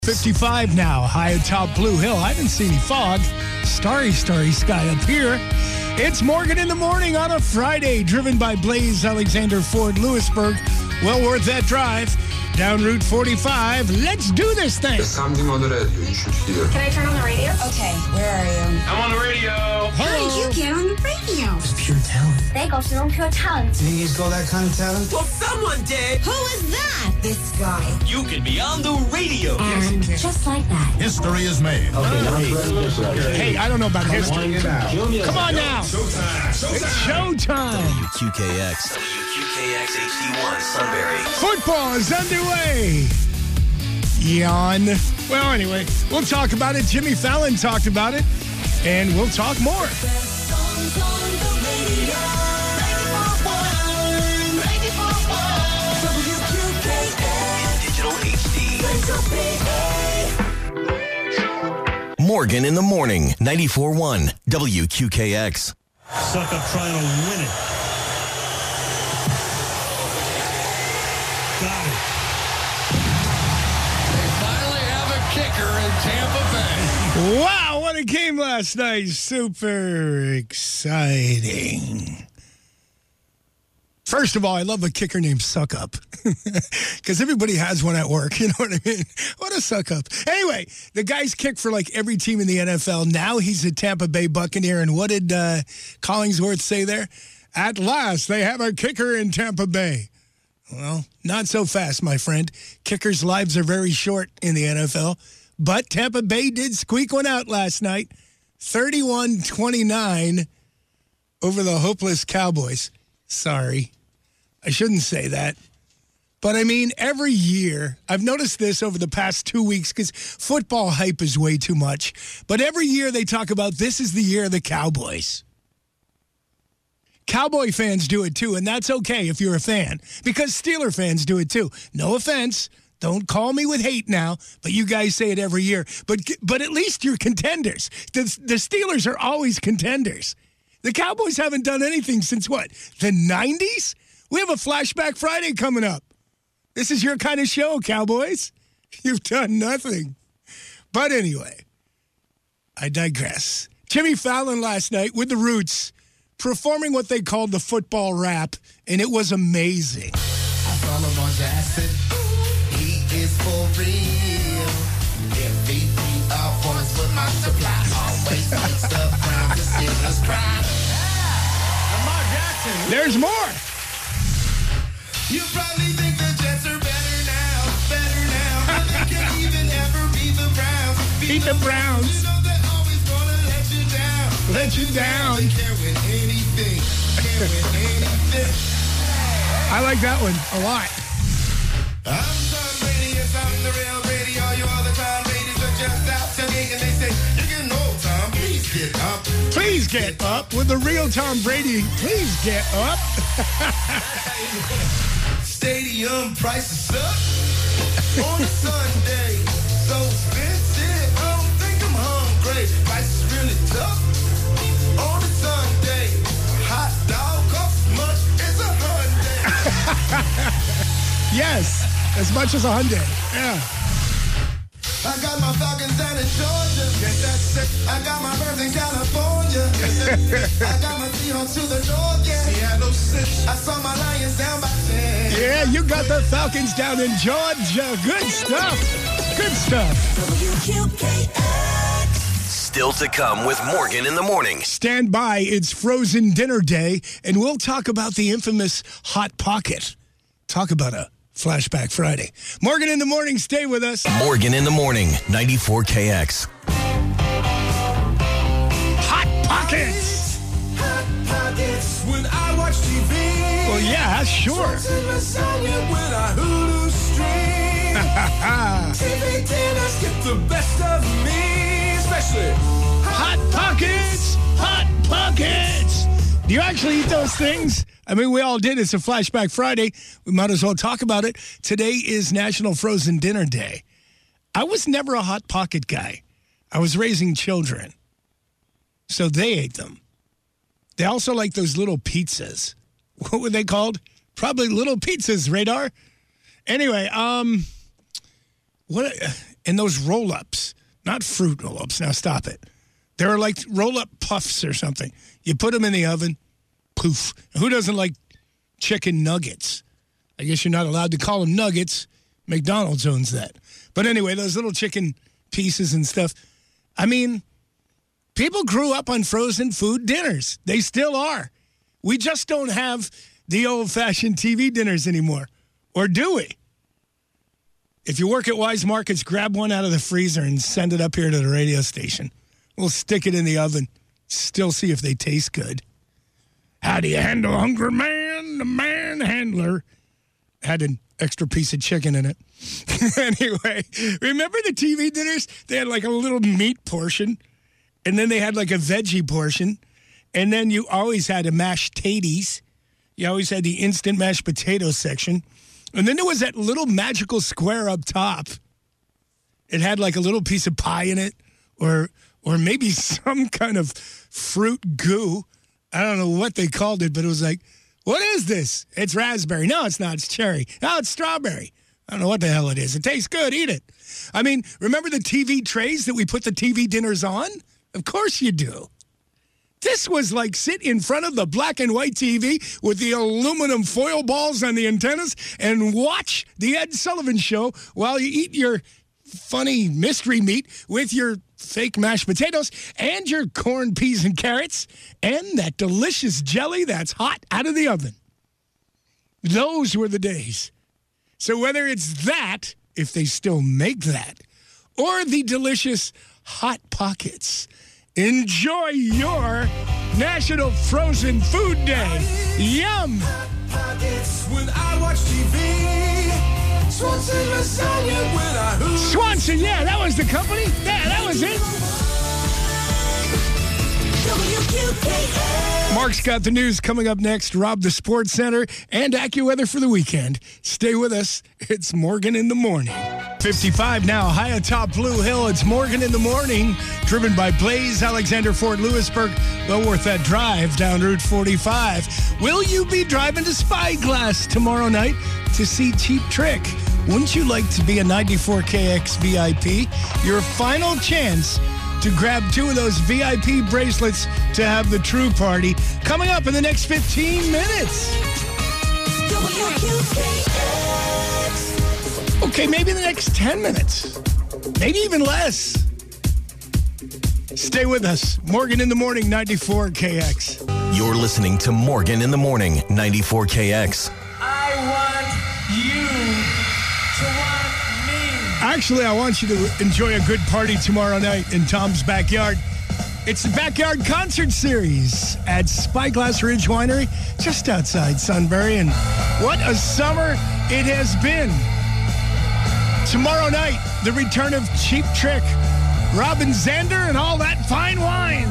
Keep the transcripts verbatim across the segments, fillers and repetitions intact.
fifty-five now, high atop Blue Hill. I haven't seen any fog. Starry, starry sky up here. It's Morgan in the Morning on a Friday, driven by Blaze Alexander Ford Lewisburg. Well worth that drive. Down Route forty-five. Let's do this thing. There's something on the radio you should hear. Can I turn on the radio? Okay, where are you? I'm on the radio. How did you get on the radio? It's pure talent. They got some pure talent. You think he's got that kind of talent? Well, someone did. Who is that? This guy. You can be on the radio. And just like that. History is made. Okay, hey, I don't know about history. Come on now. Showtime. It's showtime. W Q K X. W Q K X H D one, Sunbury. Football is underway. Yawn. Well, anyway, we'll talk about it. Jimmy Fallon talked about it, and we'll talk more. Digital H D. Morgan in the Morning, ninety-four point one W Q K X. Suck up trying to win it. Got it. They finally have a kicker in Tampa Bay. Wow, what a game last night. Super exciting. First of all, I love a kicker named Suck Up because everybody has one at work. You know what I mean? What a suck up. Anyway, the guy's kicked for like every team in the N F L. Now he's a Tampa Bay Buccaneer. And what did uh, Collingsworth say there? At last, they have a kicker in Tampa Bay. Well, not so fast, my friend. Kickers' lives are very short in the N F L. But Tampa Bay did squeak one out last night. thirty-one twenty-nine over the hopeless Cowboys. Sorry. I shouldn't say that. But, I mean, every year, I've noticed this over the past two weeks because football hype is way too much. But every year they talk about this is the year of the Cowboys. Cowboy fans do it too, and that's okay if you're a fan because Steeler fans do it too. No offense. Don't call me with hate now, but you guys say it every year. But but at least you're contenders. The, the Steelers are always contenders. The Cowboys haven't done anything since what? The nineties? We have a Flashback Friday coming up. This is your kind of show, Cowboys. You've done nothing. But anyway, I digress. Jimmy Fallon last night with the Roots performing what they called the football rap, and it was amazing. I follow my Jackson. He is for real. M V P of points with my supply. Always makes the Browns the Steelers cry. Lamar Jackson. There's more. You probably think the Jets are better now, better now. But they can't even ever beat the Browns. Beat the Browns. You know they're always gonna let you down. Let you down. They can't win anything. Can't win anything. I like that one a lot. I'm Tom Brady, yes, I'm the real Brady. All you other Tom Brady's are just out to me, and they say, you're getting old, Tom. Please get up. Please get up with the real Tom Brady. Please get up. Stadium prices up on a Sunday. So expensive, I don't think I'm hungry. Price is really tough on a Sunday. Hot dog costs much as a Hyundai. Yes, as much as a Hyundai. Yeah. I got my Falcons down in Georgia. Yes, that's it. I got my birds in California. Yes, that's it. I got my Seahawks to the north. Yeah, Seattle City. I saw my Lions down by ten. Yeah, you got the Falcons down in Georgia. Good stuff. Good stuff. W Q K X. Still to come with Morgan in the Morning. Stand by. It's Frozen Dinner Day, and we'll talk about the infamous Hot Pocket. Talk about a Flashback Friday. Morgan in the Morning, stay with us. Morgan in the Morning, ninety-four K X. Hot Pockets. Hot pockets when I watch T V. Well, yeah, sure. When I Hulu stream. T V dinners get the best of me, especially Hot Pockets. Hot Pockets. Do you actually eat those things? I mean, we all did. It's a Flashback Friday. We might as well talk about it. Today is National Frozen Dinner Day. I was never a Hot Pocket guy. I was raising children, so they ate them. They also like those little pizzas. What were they called? Probably little pizzas, Radar. Anyway, um, what and those roll-ups, not fruit roll-ups, now stop it. They're like roll-up puffs or something. You put them in the oven, poof. Who doesn't like chicken nuggets? I guess you're not allowed to call them nuggets. McDonald's owns that. But anyway, those little chicken pieces and stuff. I mean, people grew up on frozen food dinners. They still are. We just don't have the old-fashioned T V dinners anymore. Or do we? If you work at Wise Markets, grab one out of the freezer and send it up here to the radio station. We'll stick it in the oven. Still see if they taste good. How do you handle Hungry Man? The man handler had an extra piece of chicken in it. Anyway, remember the T V dinners? They had like a little meat portion, and then they had like a veggie portion, and then you always had a mashed taties. You always had the instant mashed potato section. And then there was that little magical square up top. It had like a little piece of pie in it, or or maybe some kind of fruit goo. I don't know what they called it, but it was like, what is this? It's raspberry. No, it's not. It's cherry. No, it's strawberry. I don't know what the hell it is. It tastes good. Eat it. I mean, remember the T V trays that we put the T V dinners on? Of course you do. This was like sit in front of the black and white T V with the aluminum foil balls on the antennas and watch the Ed Sullivan Show while you eat your funny mystery meat with your fake mashed potatoes and your corn, peas, and carrots and that delicious jelly that's hot out of the oven. Those were the days. So whether it's that, if they still make that, or the delicious Hot Pockets, enjoy your National Frozen Food Day. Yum! When I watch T V, Swanson lasagna when I hoop. Swanson, yeah, that was the company. Yeah, that was it. W Q K X. Mark's got the news coming up next. Rob the Sports Center and AccuWeather for the weekend. Stay with us. It's Morgan in the Morning. fifty-five now, high atop Blue Hill. It's Morgan in the Morning, driven by Blaze, Alexander Ford, Lewisburg, well worth that drive down Route forty-five. Will you be driving to Spyglass tomorrow night to see Cheap Trick? Wouldn't you like to be a ninety-four K X V I P? Your final chance to grab two of those V I P bracelets to have the true party coming up in the next fifteen minutes. W Q K X. Okay, maybe the next ten minutes. Maybe even less. Stay with us. Morgan in the Morning, ninety-four K X. You're listening to Morgan in the Morning, ninety-four K X. I want you to want me. Actually, I want you to enjoy a good party tomorrow night in Tom's backyard. It's the Backyard Concert Series at Spyglass Ridge Winery, just outside Sunbury. And what a summer it has been. Tomorrow night, the return of Cheap Trick, Robin Zander, and all that fine wine.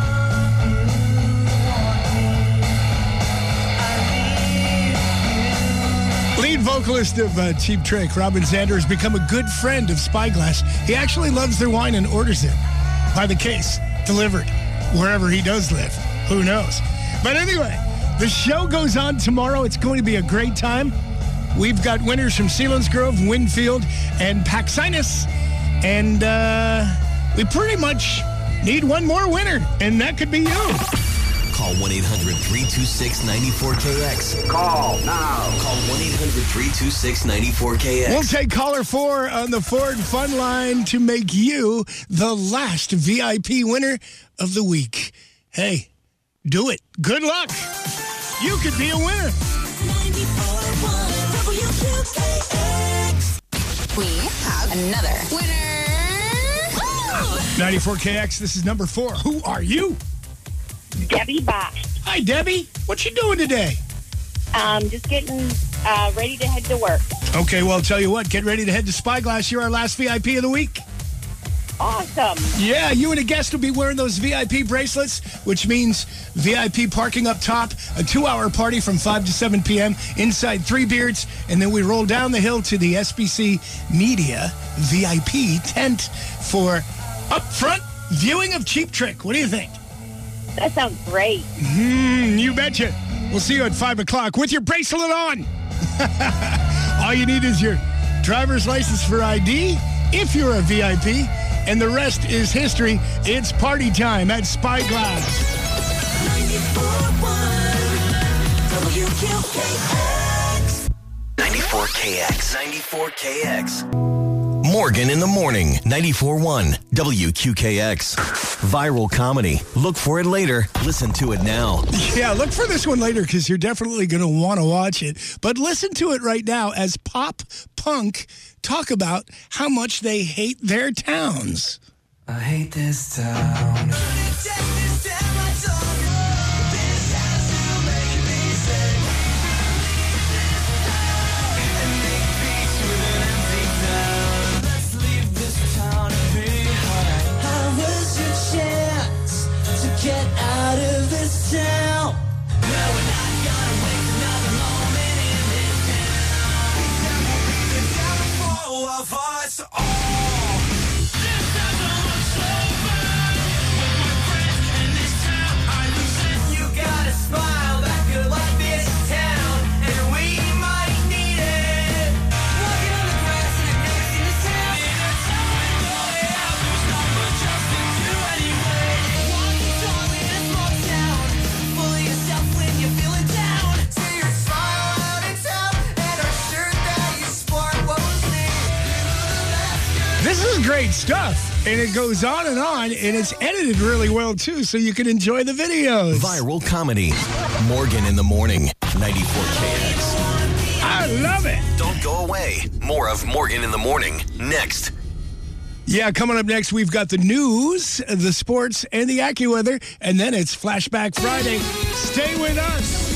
Lead vocalist of uh, Cheap Trick, Robin Zander, has become a good friend of Spyglass. He actually loves their wine and orders it by the case, delivered wherever he does live. Who knows? But anyway, the show goes on tomorrow. It's going to be a great time. We've got winners from Selinsgrove, Winfield, and Paxinas. And uh, we pretty much need one more winner, and that could be you. Call one eight hundred three two six nine four K X. Call now. Call one eight hundred three two six nine four K X. We'll take caller four on the Ford Fun Line to make you the last V I P winner of the week. Hey, do it. Good luck. You could be a winner. ninety-four point one W Q K X. We have another winner. Woo! ninety-four K X, this is number four. Who are you? Debbie Bosch. Hi, Debbie. What you doing today? Um, just getting uh, ready to head to work. Okay, well, I'll tell you what. Get ready to head to Spyglass. You're our last V I P of the week. Awesome. Yeah, you and a guest will be wearing those V I P bracelets, which means V I P parking up top, a two-hour party from five to seven p.m. inside Three Beards, and then we roll down the hill to the S B C Media V I P tent for upfront viewing of Cheap Trick. What do you think? That sounds great. Mm, you betcha. We'll see you at five o'clock with your bracelet on. All you need is your driver's license for I D if you're a V I P. And the rest is history. It's party time at Spyglass. ninety-four K X. ninety-four K X. Morgan in the Morning. ninety-four point one W Q K X. Viral comedy. Look for it later. Listen to it now. Yeah, look for this one later because you're definitely going to want to watch it. But listen to it right now as pop punk talk about how much they hate their towns. I hate this town. Get out of this town. No, we're not gonna waste another moment in this town. That will be the downfall of us all. This doesn't look so bad. With my friends in this town, I resent. You gotta smile that good like this town, and we might need it. Walking on the grass and it makes in this town. In a town with no way out, there's not much else to do anyway. This is great stuff, and it goes on and on, and it's edited really well, too, so you can enjoy the videos. Viral comedy. Morgan in the Morning. ninety-four K X. I love it. Don't go away. More of Morgan in the Morning next. Yeah, coming up next, we've got the news, the sports, and the AccuWeather, and then it's Flashback Friday. Stay with us.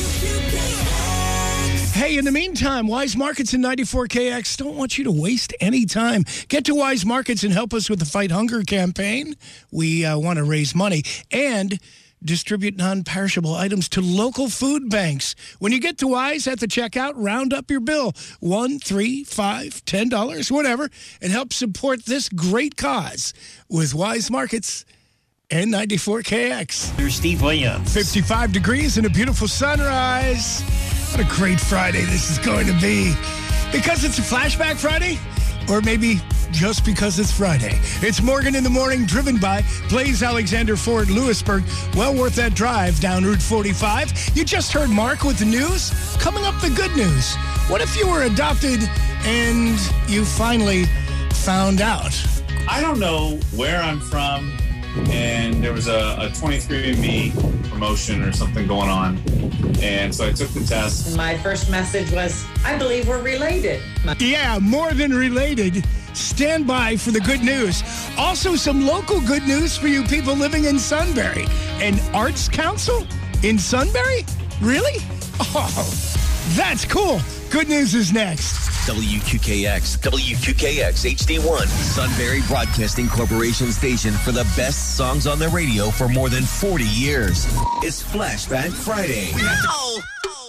Hey, in the meantime, Wise Markets and ninety-four K X don't want you to waste any time. Get to Wise Markets and help us with the Fight Hunger campaign. We uh, want to raise money and distribute non-perishable items to local food banks. When you get to Wise at the checkout, round up your bill. One, three, five, ten dollars, whatever, and help support this great cause with Wise Markets and ninety-four K X. Here's Steve Williams. fifty-five degrees and a beautiful sunrise. What a great Friday this is going to be. Because it's a Flashback Friday, or maybe just because it's Friday. It's Morgan in the Morning, driven by Blaze Alexander Ford, Lewisburg. Well worth that drive down Route forty-five. You just heard Mark with the news. Coming up, the good news. What if you were adopted and you finally found out? I don't know where I'm from, and there was a, a twenty-three and me promotion or something going on, and so I took the test. My first message was, I believe we're related. Yeah, more than related. Stand by for the good news. Also, some local good news for you people living in Sunbury. An arts council in Sunbury? Really? Oh, that's cool. Good news is next. W Q K X, W Q K X H D one, Sunbury Broadcasting Corporation station for the best songs on the radio for more than forty years. It's Flashback Friday. Wow.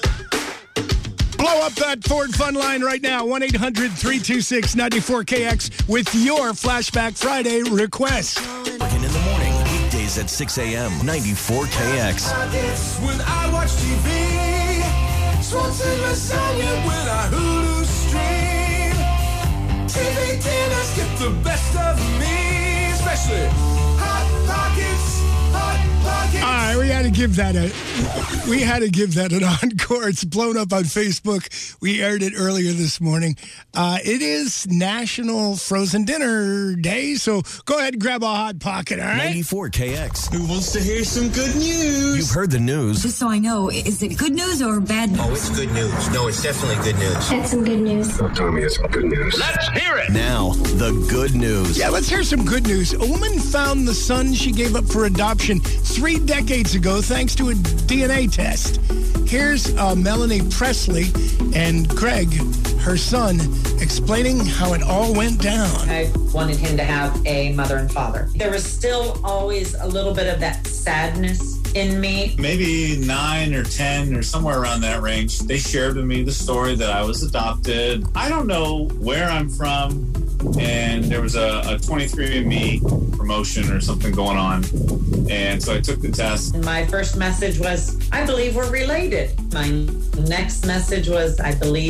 Blow up that Ford Fun line right now, one eight hundred three two six nine four K X with your Flashback Friday request. Morgan in the Morning, weekdays at six a.m., ninety-four K X. When I watch T V, Swanson lasagna with a Hulu stream. T V dinners get the best of me, especially Hot Pockets, Hot Pockets. All right, we had to give that a, we had to give that an encore. It's blown up on Facebook. We aired it earlier this morning. Uh, it is National Frozen Dinner Day, so go ahead and grab a Hot Pocket, all right? ninety-four K X. Who wants to hear some good news? You've heard the news. Just so I know, is it good news or bad news? Oh, it's good news. No, it's definitely good news. That's some good news. Don't tell me it's good news. Let's hear it. Now, the good news. Yeah, let's hear some good news. A woman found the son she gave up for adoption three decades ago thanks to a D N A test. Here's uh, Melanie Presley and Greg, her son, explaining how it all went down. I wanted him to have a mother and father. There was still always a little bit of that sadness in me. Maybe nine or ten or somewhere around that range, they shared with me the story that I was adopted. I don't know where I'm from, and there was a, a twenty-three and me promotion or something going on, and so I took the test. My first message was, I believe we're related. My next message was, I believe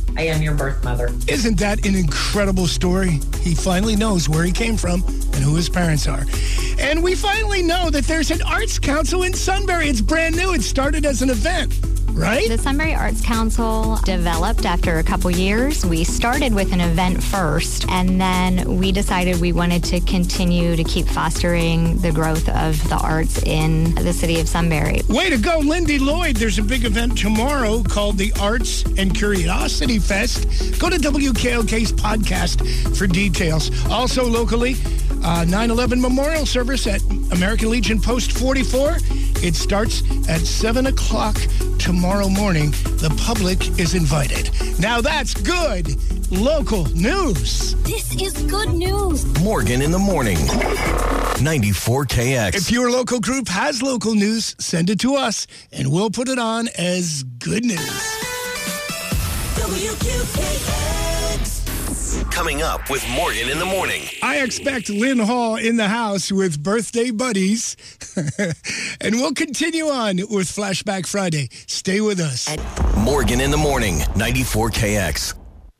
I am your birth mother. Isn't that an incredible story? He finally knows where he came from and who his parents are. And we finally know that there's an arts council in Sunbury. It's brand new. It started as an event, right? The Sunbury Arts Council developed after a couple years. We started with an event first, and then we decided we wanted to continue to keep fostering the growth of the arts in the city of Sunbury. Way to go, Lindy Lloyd. There's a big event tomorrow called the Arts and Curiosity Fest. Go to W K L K's podcast for details. Also locally, uh, nine eleven Memorial Service at American Legion Post forty-four. It starts at seven o'clock tomorrow morning. The public is invited. Now that's good local news. This is good news. Morgan in the morning. ninety-four K X. If your local group has local news, send it to us, and we'll put it on as good news. W Q K X. Coming up with Morgan in the morning. I expect Lynn Hall in the house with birthday buddies. And we'll continue on with Flashback Friday. Stay with us. Morgan in the morning. ninety-four K X.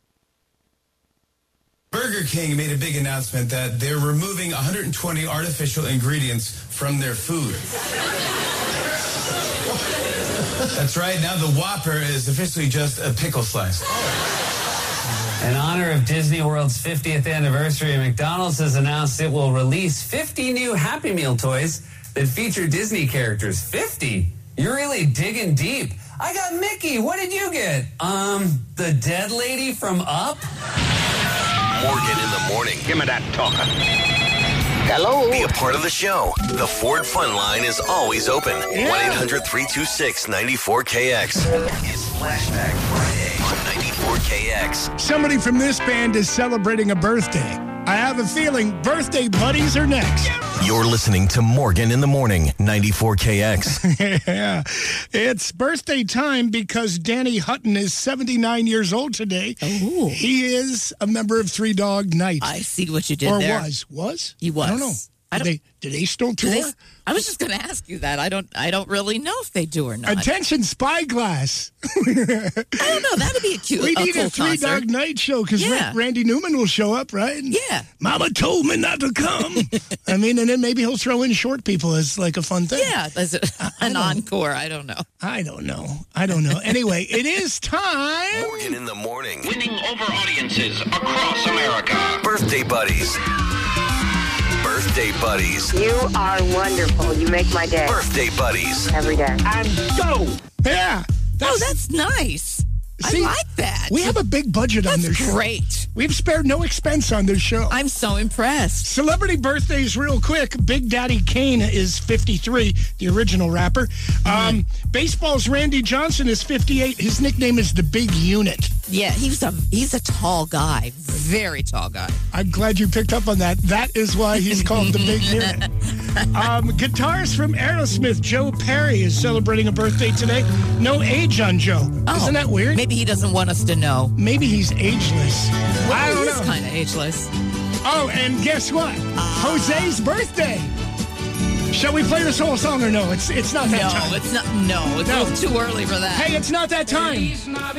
Burger King made a big announcement that they're removing one hundred twenty artificial ingredients from their food. That's right. Now the Whopper is officially just a pickle slice. In honor of Disney World's fiftieth anniversary, McDonald's has announced it will release fifty new Happy Meal toys that feature Disney characters. fifty? You're really digging deep. I got Mickey. What did you get? Um, the dead lady from Up? Morgan in the morning. Give me that talker. Hello? Be a part of the show. The Ford Fun Line is always open. one eight hundred three two six nine four K X. It's Flashback Friday on ninety-four K X. Somebody from this band is celebrating a birthday. I have a feeling birthday buddies are next. You're listening to Morgan in the morning, ninety-four K X. Yeah, it's birthday time because Danny Hutton is seventy-nine years old today. Oh. He is a member of Three Dog Night. I see what you did or there. Or was. Was? He was. I don't know. I don't, did, they, did they still tour? They, I was just going to ask you that. I don't I don't really know if they do or not. Attention, Spyglass. I don't know. That would be a cute We a need cool a Three concert. Dog Night show because Yeah. Ra- Randy Newman will show up, right? Yeah. Mama told me not to come. I mean, and then maybe he'll throw in short people as like a fun thing. Yeah, as a, an encore. I don't know. I don't know. I don't know. Anyway, it is time. Morgan in the morning. Winning over audiences across America. Birthday buddies. Birthday buddies. You are wonderful. You make my day. Birthday buddies. Every day. And go. Yeah. Oh, that's nice. See, I like that. We have a big budget on That's this show. great. We've spared no expense on this show. I'm so impressed. Celebrity birthdays real quick. Big Daddy Kane is fifty-three, the original rapper. Um, baseball's Randy Johnson is fifty-eight. His nickname is the Big Unit. Yeah, he's a he's a tall guy. Very tall guy. I'm glad you picked up on that. That is why he's called the Big Unit. Um, guitarist from Aerosmith, Joe Perry, is celebrating a birthday today. No age on Joe. Oh, Isn't that weird? Maybe he doesn't want us to know. Maybe he's ageless. Well, I don't he is know. kind of ageless. Oh, and guess what? Jose's birthday. Shall we play this whole song or no? It's it's not that no, time. it's not. No, it's No. a little too early for that. Hey, it's not that time.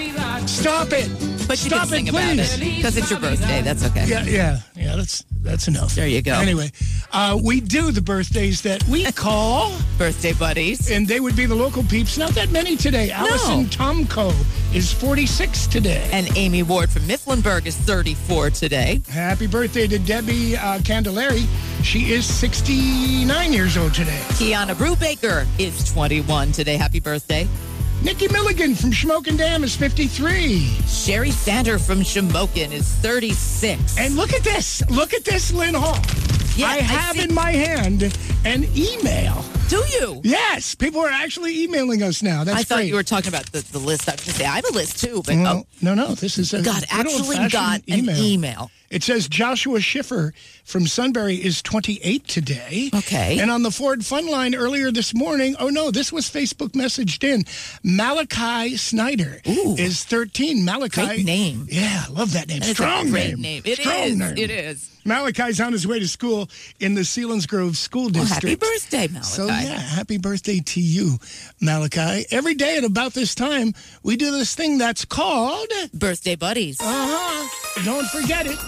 Stop it. But you Stop can sing it, about please. it because it's your birthday. That's okay. Yeah, yeah, yeah. That's that's enough. There you go. Anyway, uh, we do the birthdays that we call birthday buddies, and they would be the local peeps. Not that many today. Allison Tomko is forty-six today, and Amy Ward from Mifflinburg is thirty-four today. Happy birthday to Debbie uh, Candeleri. She is sixty-nine years old today. Kiana Brubaker is twenty-one today. Happy birthday. Nikki Milligan from Shamokin Dam is fifty-three. Sherry Sander from Shamokin is thirty-six. And look at this. Look at this, Lynn Hall. Yeah, I I have see. in my hand an email. Do you? Yes. People are actually emailing us now. That's I thought great. you were talking about the, the list. I was going to say, I have a list too, but Well, oh, no, no. This is a God, good actually old-fashioned got an email. email. It says Joshua Schiffer from Sunbury is twenty-eight today. Okay. And on the Ford Fun Line earlier this morning, oh no, this was Facebook messaged in. Malachi Snyder Ooh. is thirteen. Malachi. Great name. Yeah, love that name. That is Strong a great name. name. It Strong is. name. It is. Malachi's on his way to school in the Selinsgrove School District. District. happy birthday, Malachi. So, yeah, happy birthday to you, Malachi. Every day at about this time, we do this thing that's called... Birthday Buddies. Uh-huh. Don't forget it.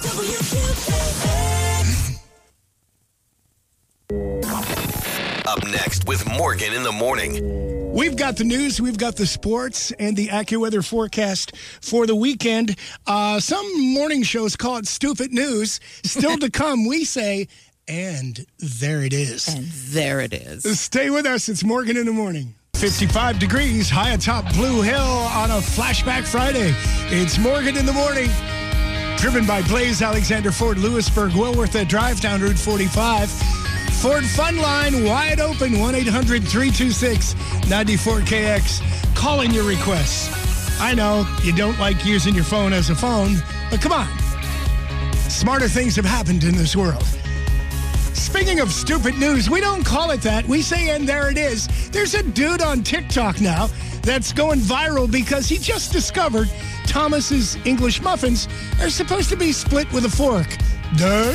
Up next with Morgan in the Morning. We've got the news, we've got the sports, and the AccuWeather forecast for the weekend. Uh, some morning shows call it stupid news. Still to come, we say, and there it is. And there it is. Stay with us. It's Morgan in the Morning. fifty-five degrees, high atop Blue Hill on a Flashback Friday. It's Morgan in the Morning. Driven by Blaze Alexander Ford, Lewisburg, Wilworth Drive down Route forty-five. Ford Fun Line wide open, one eight hundred three two six nine four K X. Call in your requests. I know you don't like using your phone as a phone, but come on. Smarter things have happened in this world. Speaking of stupid news, we don't call it that. We say, and there it is. There's a dude on TikTok now that's going viral because he just discovered Thomas's English muffins are supposed to be split with a fork. Duh.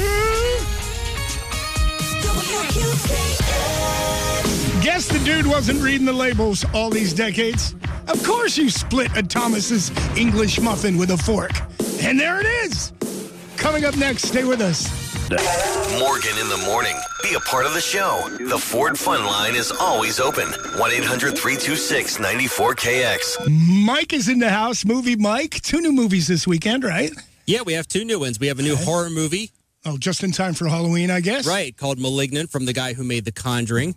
Guess the dude wasn't reading the labels all these decades. Of course you split a Thomas's English muffin with a fork. And there it is. Coming up next, stay with us. Morgan in the Morning. Be a part of the show. The Ford Fun Line is always open. one eight hundred three two six nine four K X. Mike is in the house. Movie Mike. Two new movies this weekend, right? Yeah, we have two new ones. We have a new horror movie. Oh, just in time for Halloween, I guess? Right, called Malignant, from the guy who made The Conjuring.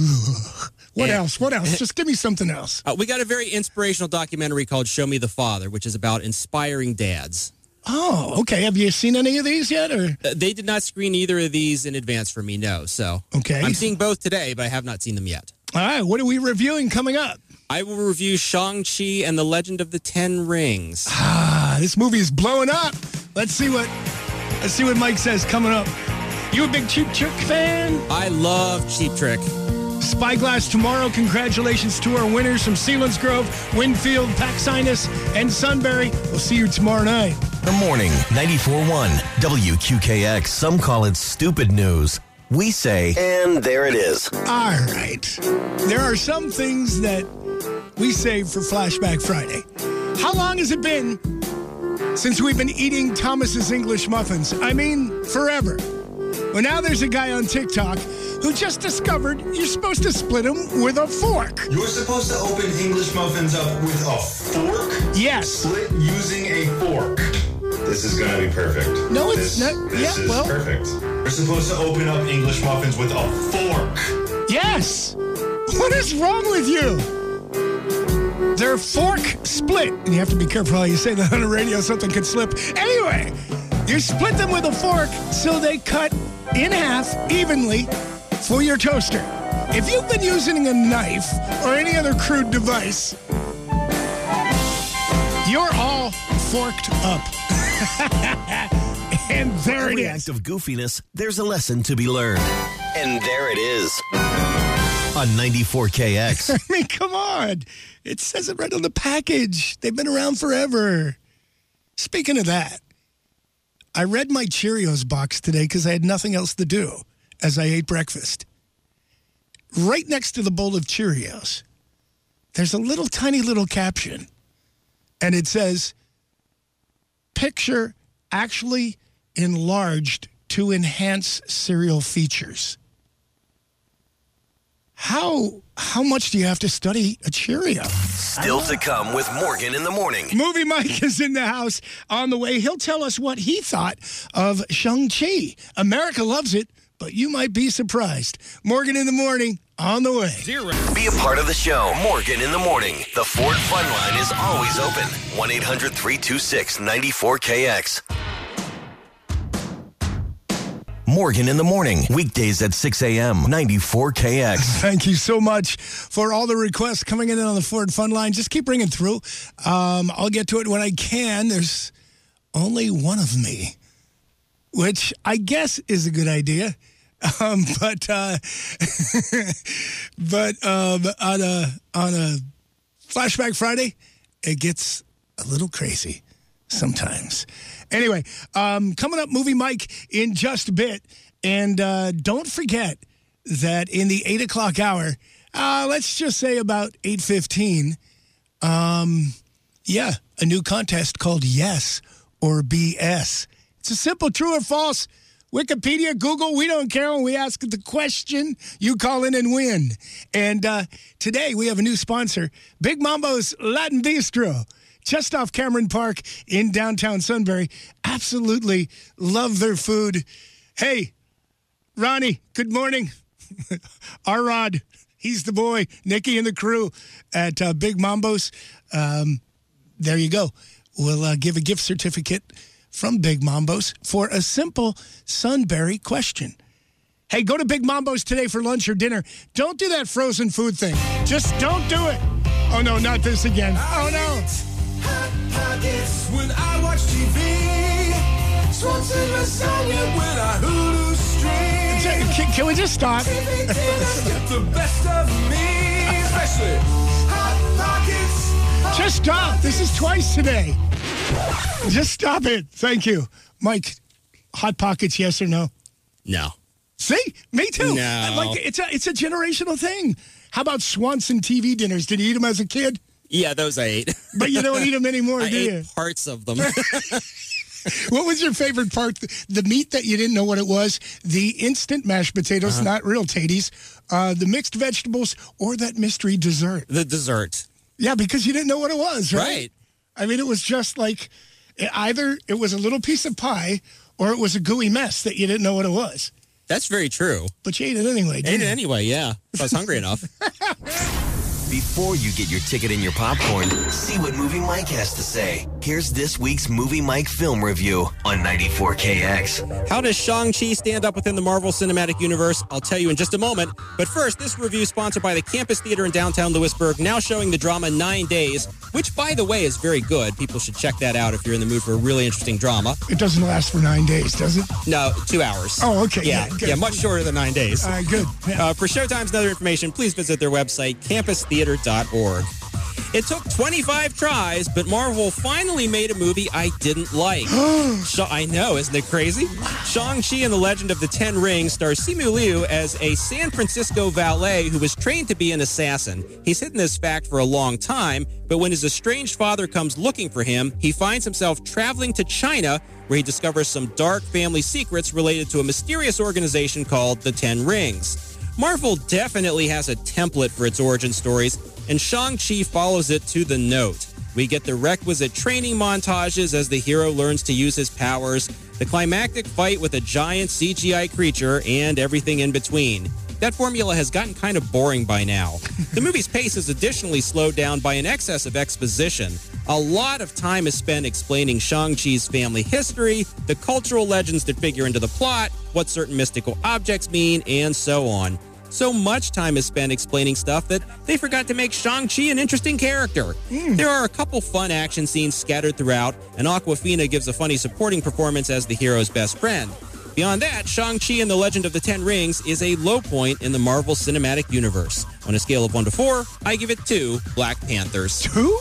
What and, else? What else? Just give me something else. Uh, we got a very inspirational documentary called Show Me the Father, which is about inspiring dads. Oh, okay. Have you seen any of these yet? Or uh, they did not screen either of these in advance for me, no. So okay. I'm seeing both today, but I have not seen them yet. All right. What are we reviewing coming up? I will review Shang-Chi and the Legend of the Ten Rings. Ah, this movie is blowing up. Let's see what let's see what Mike says coming up. You a big Cheap Trick fan? I love Cheap Trick. Spyglass tomorrow. Congratulations to our winners from Selinsgrove, Winfield, Paxinus, and Sunbury. We'll see you tomorrow night. The Morning, ninety-four point one W Q K X. Some call it stupid news. We say, and there it is. All right. There are some things that we save for Flashback Friday. How long has it been since we've been eating Thomas's English muffins? I mean, forever. Well, now there's a guy on TikTok who just discovered you're supposed to split them with a fork. You're supposed to open English muffins up with a fork? Yes. Split using a fork. This is going to be perfect. No, it's this, not. This Yeah, is well. perfect. You're supposed to open up English muffins with a fork. Yes. What is wrong with you? They're fork split. And you have to be careful how you say that on the radio. Something could slip. Anyway, you split them with a fork so they cut in half evenly for your toaster. If you've been using a knife or any other crude device, you're all forked up. And there For it every is. act of goofiness, there's a lesson to be learned. And there it is. On ninety-four K X. I mean, come on. It says it right on the package. They've been around forever. Speaking of that, I read my Cheerios box today because I had nothing else to do as I ate breakfast. Right next to the bowl of Cheerios, there's a little tiny little caption. And it says, picture actually enlarged to enhance cereal features. How how much do you have to study a Cheerio? Still to come with Morgan in the Morning. Movie Mike is in the house on the way. He'll tell us what he thought of Shang-Chi. America loves it, but you might be surprised. Morgan in the Morning on the way. Zero. Be a part of the show. Morgan in the Morning. The Ford Fun Line is always open. one eight hundred three two six nine four K X. Morgan in the Morning. Weekdays at six a.m. ninety-four K X. Thank you so much for all the requests coming in on the Ford Fun Line. Just keep bringing through. Um, I'll get to it when I can. There's only one of me, which I guess is a good idea. Um, but uh, but um, on a on a Flashback Friday, it gets a little crazy sometimes. Anyway, um, coming up, Movie Mike in just a bit. And uh, don't forget, that in the eight o'clock hour, uh, let's just say about eight fifteen, um, yeah, a new contest called Yes or B S. It's a simple true or false. Wikipedia, Google, we don't care when we ask the question. You call in and win. And uh, today we have a new sponsor, Big Mambo's Latin Bistro, just off Cameron Park in downtown Sunbury. Absolutely love their food. Hey, Ronnie, good morning. R-Rod, he's the boy. Nikki and the crew at uh, Big Mambo's. Um, there you go. We'll uh, give a gift certificate from Big Mambo's for a simple Sunbury question. Hey, go to Big Mambo's today for lunch or dinner. Don't do that frozen food thing. Just don't do it. Oh, no, not this again. Oh, no. Hot Pockets when I watch T V. Swanson lasagna when I Hulu stream. Can, can we just stop? T V dinners get the best of me, especially Hot Pockets. Just stop. This is twice today. Just stop it. Thank you. Mike, Hot Pockets, yes or no? No. See? Me too. No. Like, it's a, it's a generational thing. How about Swanson T V dinners? Did you eat them as a kid? Yeah, those I ate. But you don't eat them anymore, I do ate you? parts of them. What was your favorite part? The meat that you didn't know what it was, the instant mashed potatoes, uh-huh. not real taties, uh, the mixed vegetables, or that mystery dessert? The dessert. Yeah, because you didn't know what it was, right? Right. I mean, it was just like either it was a little piece of pie or it was a gooey mess that you didn't know what it was. That's very true. But you ate it anyway, didn't ate you? it anyway, yeah. If I was hungry enough. Before you get your ticket and your popcorn, see what Movie Mike has to say. Here's this week's Movie Mike film review on ninety-four K X. How does Shang-Chi stand up within the Marvel Cinematic Universe? I'll tell you in just a moment. But first, this review is sponsored by the Campus Theater in downtown Lewisburg, now showing the drama Nine Days, which, by the way, is very good. People should check that out if you're in the mood for a really interesting drama. It doesn't last for nine days, does it? No, two hours. Oh, okay. Yeah, yeah, yeah much shorter than nine days. All right, good. Yeah. Uh, for Showtimes and other information, please visit their website, campus theater dot org. It took twenty-five tries, but Marvel finally made a movie I didn't like. Sh- I know, isn't it crazy? Shang-Chi and the Legend of the Ten Rings stars Simu Liu as a San Francisco valet who was trained to be an assassin. He's hidden this fact for a long time, but when his estranged father comes looking for him, he finds himself traveling to China, where he discovers some dark family secrets related to a mysterious organization called the Ten Rings. Marvel definitely has a template for its origin stories, and Shang-Chi follows it to the note. We get the requisite training montages as the hero learns to use his powers, the climactic fight with a giant C G I creature, and everything in between. That formula has gotten kind of boring by now. The movie's pace is additionally slowed down by an excess of exposition. A lot of time is spent explaining Shang-Chi's family history, the cultural legends that figure into the plot, what certain mystical objects mean, and so on. So much time is spent explaining stuff that they forgot to make Shang-Chi an interesting character. Mm. There are a couple fun action scenes scattered throughout, and Awkwafina gives a funny supporting performance as the hero's best friend. Beyond that, Shang-Chi and the Legend of the Ten Rings is a low point in the Marvel Cinematic Universe. On a scale of one to four, I give it two Black Panthers. Two?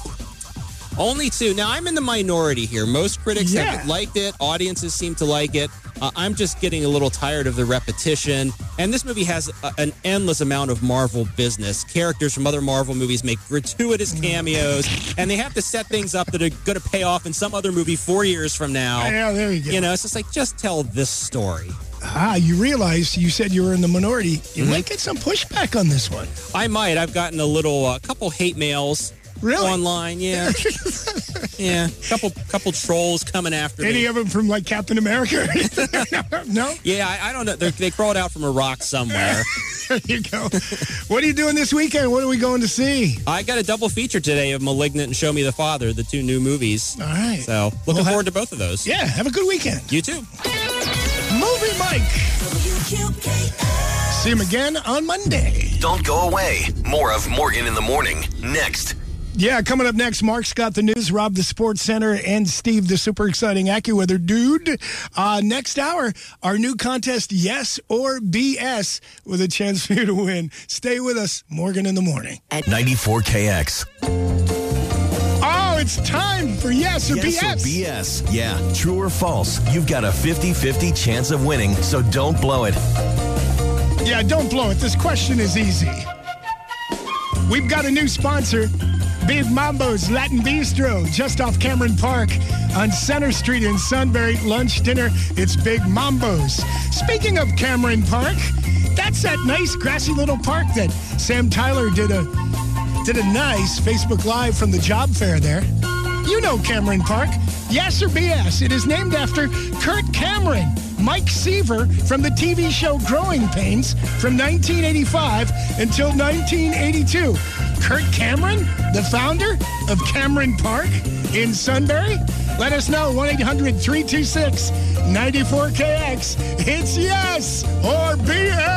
Only two. Now, I'm in the minority here. Most critics yeah. have liked it. Audiences seem to like it. Uh, I'm just getting a little tired of the repetition. And this movie has a, an endless amount of Marvel business. Characters from other Marvel movies make gratuitous cameos, and they have to set things up that are going to pay off in some other movie four years from now. Yeah, there you go. You know, it's just like, just tell this story. Ah, you realize you said you were in the minority. You Mm-hmm. might get some pushback on this one. I might. I've gotten a little, a uh, couple hate mails. Really? Online, yeah. yeah. Couple couple trolls coming after Any me. of them from, like, Captain America? No? Yeah, I, I don't know. They're, they crawled out from a rock somewhere. There you go. What are you doing this weekend? What are we going to see? I got a double feature today of Malignant and Show Me the Father, the two new movies. All right. So, looking Well, forward ha- to both of those. Yeah, have a good weekend. You too. Movie Mike. See him again on Monday. Don't go away. More of Morgan in the Morning next. Yeah, coming up next, Mark's got the news, Rob the Sports Center, and Steve the super exciting AccuWeather dude. Uh, next hour, our new contest, Yes or B S, with a chance for you to win. Stay with us, Morgan in the Morning. At ninety-four K X. Oh, it's time for Yes or yes B S. Or B S. Yeah, true or false. You've got a fifty-fifty chance of winning, so don't blow it. Yeah, don't blow it. This question is easy. We've got a new sponsor, Big Mambo's Latin Bistro, just off Cameron Park on Center Street in Sunbury. Lunch, dinner, it's Big Mambo's. Speaking of Cameron Park, that's that nice grassy little park that Sam Tyler did a did a nice Facebook Live from the job fair there. You know Cameron Park. Yes or B S? It is named after Kurt Cameron, Mike Seaver from the T V show Growing Pains from nineteen eighty-five until nineteen eighty-two. Kurt Cameron, the founder of Cameron Park in Sunbury? Let us know, one eight hundred three two six nine four K X. It's yes or B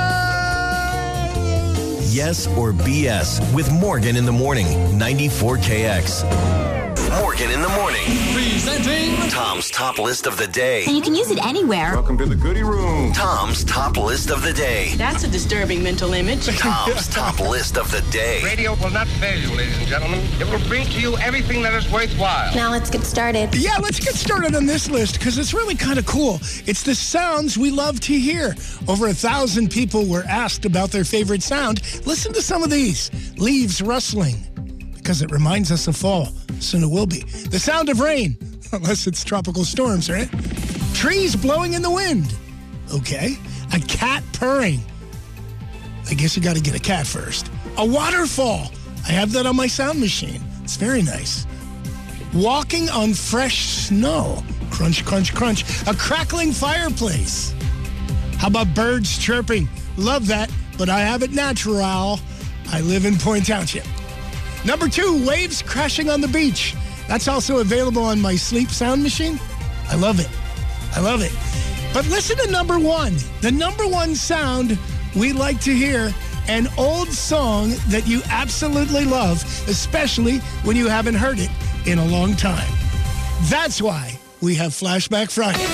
S. Yes or B S with Morgan in the Morning, ninety-four K X. Morgan in the Morning. Presenting Tom's Top List of the Day. And you can use it anywhere. Welcome to the Goody Room. Tom's Top List of the Day. That's a disturbing mental image. Tom's Top List of the Day. Radio will not fail you, ladies and gentlemen. It will bring to you everything that is worthwhile. Now let's get started. Yeah, let's get started on this list because it's really kind of cool. It's the sounds we love to hear. Over a thousand people were asked about their favorite sound. Listen to some of these. Leaves rustling, because it reminds us of fall. Soon it will be. The sound of rain, unless it's tropical storms, right? Trees blowing in the wind. Okay. A cat purring. I guess you got to get a cat first. A waterfall. I have that on my sound machine. It's very nice. Walking on fresh snow. Crunch, crunch, crunch. A crackling fireplace. How about birds chirping? Love that, but I have it natural. I live in Point Township. Number two, waves crashing on the beach. That's also available on my sleep sound machine. I love it. I love it. But listen to number one. The number one sound we like to hear, an old song that you absolutely love, especially when you haven't heard it in a long time. That's why we have Flashback Friday.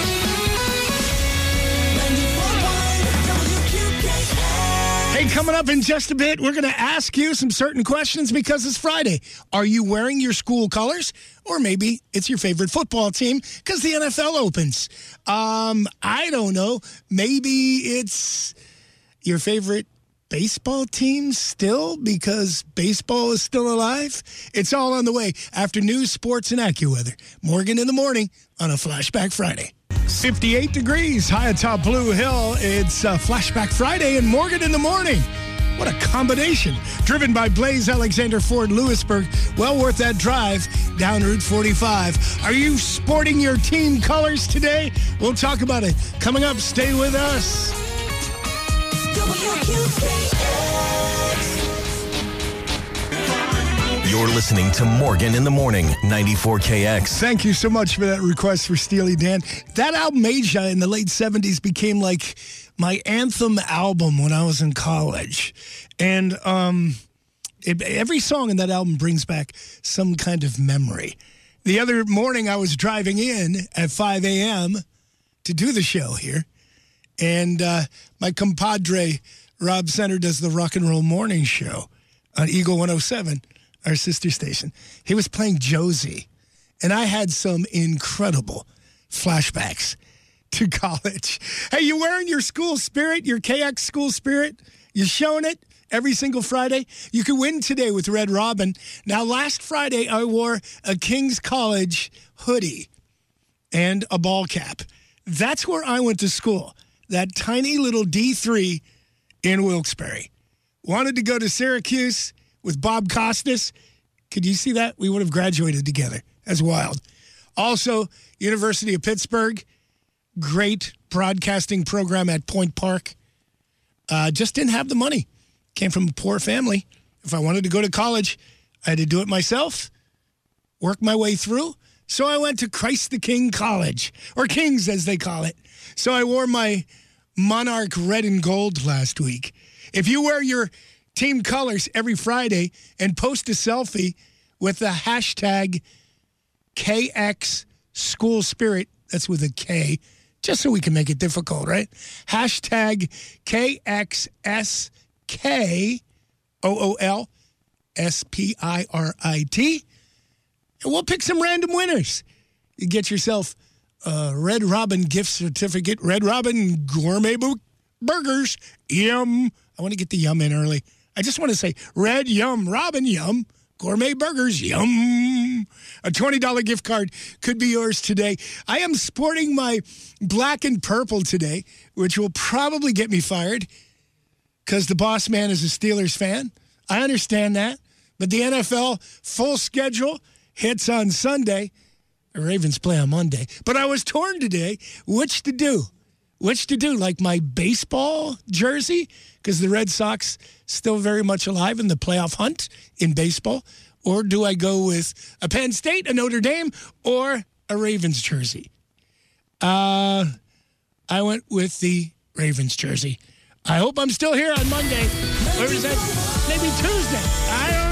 Hey, coming up in just a bit, we're going to ask you some certain questions because it's Friday. Are you wearing your school colors? Or maybe it's your favorite football team because the N F L opens. Um, I don't know. Maybe it's your favorite baseball team still because baseball is still alive. It's all on the way after news, sports, and AccuWeather. Morgan in the Morning on a Flashback Friday. fifty-eight degrees high atop Blue Hill. It's uh, Flashback Friday and Morgan in the Morning. What a combination. Driven by Blaze Alexander Ford Lewisburg. Well worth that drive down Route forty-five. Are you sporting your team colors today? We'll talk about it. Coming up, stay with us. You're listening to Morgan in the Morning, ninety-four K X. Thank you so much for that request for Steely Dan. That album, Asia, in the late seventies became like my anthem album when I was in college. And um, it, every song in that album brings back some kind of memory. The other morning I was driving in at five a.m. to do the show here. And uh, my compadre, Rob Center, does the Rock and Roll Morning Show on Eagle one oh seven. Our sister station. He was playing Josie, and I had some incredible flashbacks to college. Hey, you wearing your school spirit, your K X school spirit? You showing it every single Friday? You can win today with Red Robin. Now, last Friday, I wore a King's College hoodie and a ball cap. That's where I went to school, that tiny little D three in Wilkes-Barre. Wanted to go to Syracuse with Bob Costas. Could you see that? We would have graduated together. That's wild. Also, University of Pittsburgh, great broadcasting program at Point Park. Uh, just didn't have the money. Came from a poor family. If I wanted to go to college, I had to do it myself, work my way through. So I went to Christ the King College, or Kings as they call it. So I wore my Monarch red and gold last week. If you wear your team colors every Friday and post a selfie with the hashtag K X School Spirit, that's with a K, just so we can make it difficult, right? Hashtag K X S K O O L S P I R I T. And we'll pick some random winners. You get yourself a Red Robin gift certificate, Red Robin Gourmet Book Burgers. Yum. I want to get the yum in early. I just want to say Red Yum, Robin Yum, Gourmet Burgers, yum. A twenty dollars gift card could be yours today. I am sporting my black and purple today, which will probably get me fired because the boss man is a Steelers fan. I understand that. But the N F L full schedule hits on Sunday. The Ravens play on Monday. But I was torn today which to do. Which to do, like my baseball jersey, because the Red Sox still very much alive in the playoff hunt in baseball, or do I go with a Penn State, a Notre Dame, or a Ravens jersey? Uh, I went with the Ravens jersey. I hope I'm still here on Monday. Or is that maybe Tuesday? I don't know.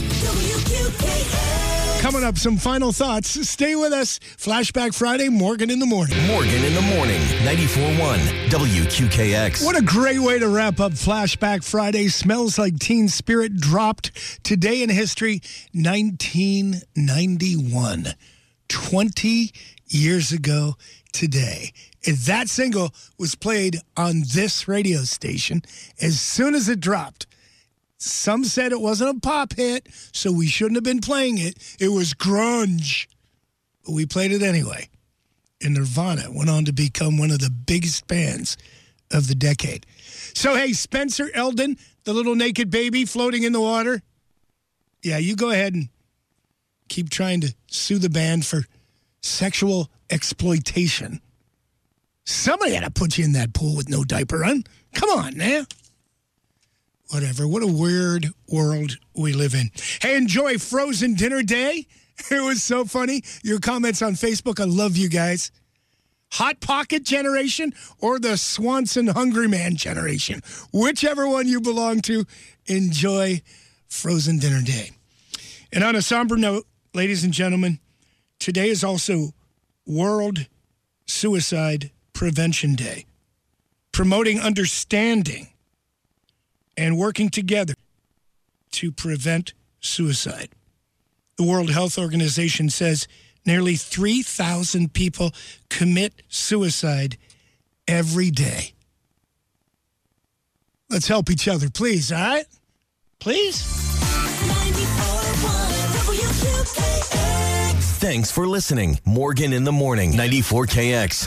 Coming up, some final thoughts. Stay with us. Flashback Friday, Morgan in the Morning. Morgan in the Morning, ninety-four point one W Q K X. What a great way to wrap up Flashback Friday. Smells Like Teen Spirit dropped today in history, nineteen ninety-one. twenty years ago today. And that single was played on this radio station as soon as it dropped. Some said it wasn't a pop hit, so we shouldn't have been playing it. It was grunge. But we played it anyway. And Nirvana went on to become one of the biggest bands of the decade. So, hey, Spencer Eldon, the little naked baby floating in the water. Yeah, you go ahead and keep trying to sue the band for sexual exploitation. Somebody had to put you in that pool with no diaper on. Come on, man. Whatever. What a weird world we live in. Hey, enjoy Frozen Dinner Day. It was so funny. Your comments on Facebook, I love you guys. Hot Pocket generation or the Swanson Hungry Man generation. Whichever one you belong to, enjoy Frozen Dinner Day. And on a somber note, ladies and gentlemen, today is also World Suicide Prevention Day. Promoting understanding and working together to prevent suicide. The World Health Organization says nearly three thousand people commit suicide every day. Let's help each other, please, all right? Please? Thanks for listening. Morgan in the Morning, ninety-four K X.